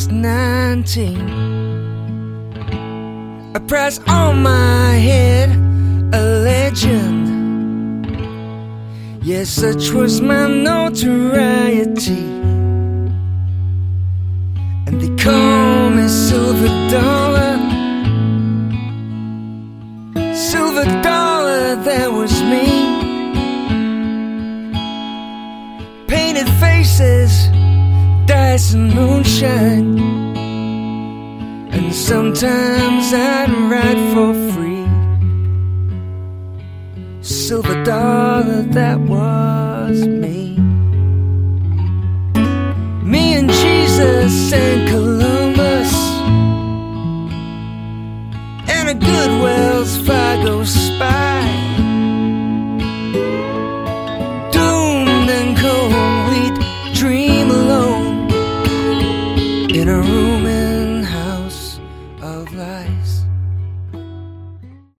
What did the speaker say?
just 19. A price on my head, a legend. Yes, such was my notoriety. And they call me Silver Dollar. Silver Dollar, that was me. Painted faces, dice and moonshine. And sometimes I'd write for free. Silver Dollar, that was me. Me and Jesus and Columbus, and a good Wells Fargo spy. Doomed and cold, we'd dream alone in a rooming house of lies.